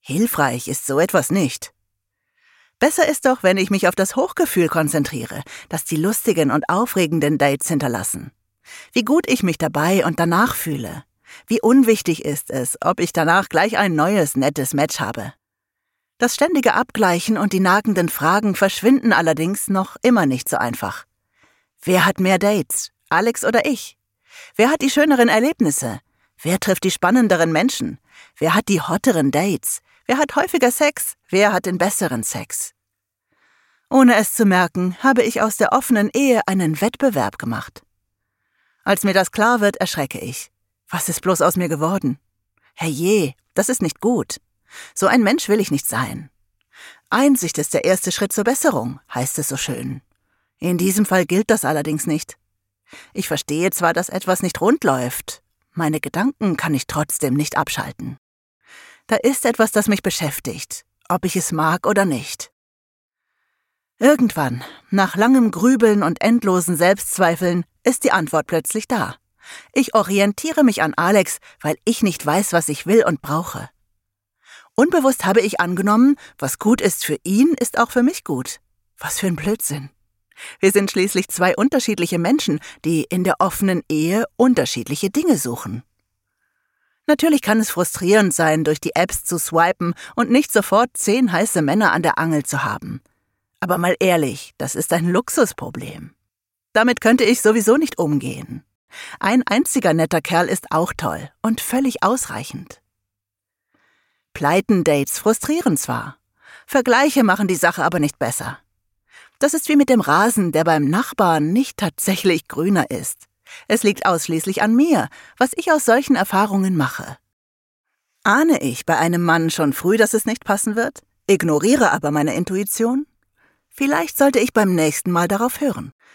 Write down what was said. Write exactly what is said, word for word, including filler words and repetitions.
Hilfreich ist so etwas nicht. Besser ist doch, wenn ich mich auf das Hochgefühl konzentriere, das die lustigen und aufregenden Dates hinterlassen. Wie gut ich mich dabei und danach fühle. Wie unwichtig ist es, ob ich danach gleich ein neues, nettes Match habe. Das ständige Abgleichen und die nagenden Fragen verschwinden allerdings noch immer nicht so einfach. Wer hat mehr Dates? Alex oder ich? Wer hat die schöneren Erlebnisse? Wer trifft die spannenderen Menschen? Wer hat die hotteren Dates? Wer hat häufiger Sex? Wer hat den besseren Sex? Ohne es zu merken, habe ich aus der offenen Ehe einen Wettbewerb gemacht. Als mir das klar wird, erschrecke ich. Was ist bloß aus mir geworden? Herrje, das ist nicht gut. So ein Mensch will ich nicht sein. Einsicht ist der erste Schritt zur Besserung, heißt es so schön. In diesem Fall gilt das allerdings nicht. Ich verstehe zwar, dass etwas nicht rund läuft, meine Gedanken kann ich trotzdem nicht abschalten. Da ist etwas, das mich beschäftigt, ob ich es mag oder nicht. Irgendwann, nach langem Grübeln und endlosen Selbstzweifeln, ist die Antwort plötzlich da. Ich orientiere mich an Alex, weil ich nicht weiß, was ich will und brauche. Unbewusst habe ich angenommen, was gut ist für ihn, ist auch für mich gut. Was für ein Blödsinn. Wir sind schließlich zwei unterschiedliche Menschen, die in der offenen Ehe unterschiedliche Dinge suchen. Natürlich kann es frustrierend sein, durch die Apps zu swipen und nicht sofort zehn heiße Männer an der Angel zu haben. Aber mal ehrlich, das ist ein Luxusproblem. Damit könnte ich sowieso nicht umgehen. Ein einziger netter Kerl ist auch toll und völlig ausreichend. Pleiten-Dates frustrieren zwar. Vergleiche machen die Sache aber nicht besser. Das ist wie mit dem Rasen, der beim Nachbarn nicht tatsächlich grüner ist. Es liegt ausschließlich an mir, was ich aus solchen Erfahrungen mache. Ahne ich bei einem Mann schon früh, dass es nicht passen wird, ignoriere aber meine Intuition? Vielleicht sollte ich beim nächsten Mal darauf hören.